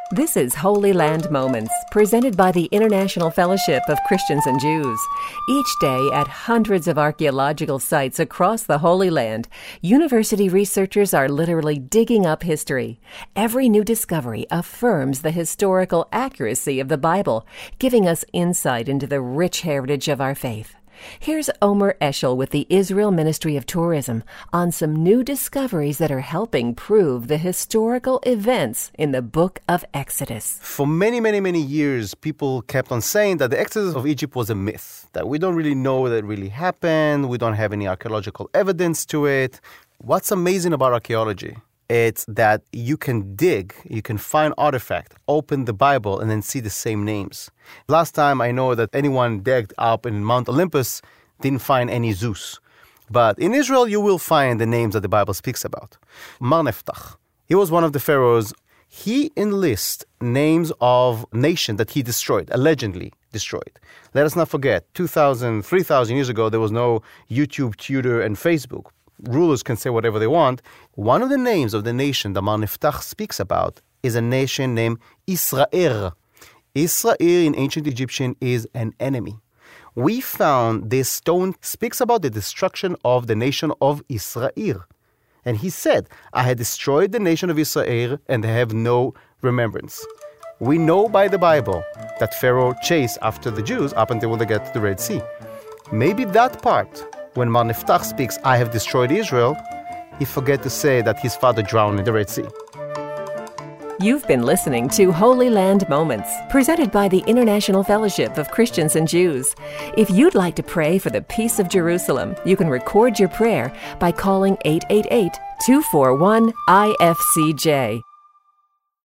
This is Holy Land Moments, presented by the International Fellowship of Christians and Jews. Each day, at hundreds of archaeological sites across the Holy Land, university researchers are literally digging up history. Every new discovery affirms the historical accuracy of the Bible, giving us insight into the rich heritage of our faith. Here's Omer Eshel with the Israel Ministry of Tourism on some new discoveries that are helping prove the historical events in the book of Exodus. For many years, people kept on saying that the Exodus of Egypt was a myth, that we don't really know that it really happened, we don't have any archaeological evidence to it. What's amazing about archaeology? It's that you can dig, you can find artifact, open the Bible, and then see the same names. Last time I know that anyone dug up in Mount Olympus didn't find any Zeus. But in Israel, you will find the names that the Bible speaks about. Mar Neftach, he was one of the pharaohs. He enlists names of nations that he destroyed, allegedly destroyed. Let us not forget, 2,000, 3,000 years ago, there was no YouTube, Twitter, and Facebook. Rulers can say whatever they want. One of the names of the nation that Mar Neftach speaks about is a nation named Israel. Israel in ancient Egyptian is an enemy. We found this stone speaks about the destruction of the nation of Israel. And he said, I had destroyed the nation of Israel and they have no remembrance. We know by the Bible that Pharaoh chased after the Jews up until they get to the Red Sea. Maybe that part, when Mar Neftach speaks, I have destroyed Israel, he forget to say that his father drowned in the Red Sea. You've been listening to Holy Land Moments, presented by the International Fellowship of Christians and Jews. If you'd like to pray for the peace of Jerusalem, you can record your prayer by calling 888-241-IFCJ.